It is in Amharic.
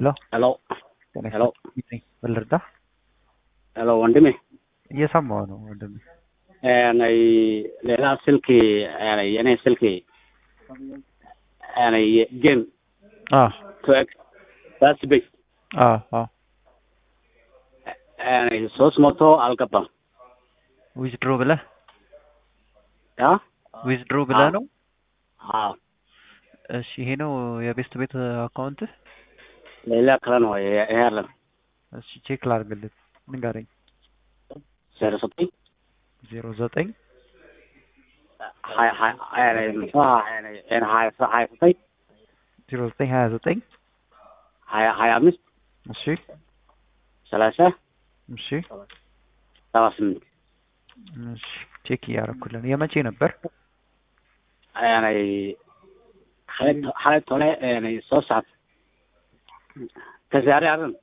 Hello. Hello. Hello. Hello. Belirda. Hello, wandime. እየሰማሁ ነው ወንድሜ። ሌላ ስልክ የኔ ስልክ ጌም በስ ቤት ሶስት መቶ አልገባም። ዊዝድሮ ብለህ ነው? አዎ። እሺ ይሄ ነው የቤስት ቤት አካውንት? ሌላ ከለ ነው ይሄ አይደለም። እሺ ቼክ ላድርግልህ። ንገረኝ። 09 09 እሺ 30 እሺ 78 እሺ ቼክ እያደረኩልህ። የመቼ ነበር? حالة طلع 3 ساعات كزاري عرن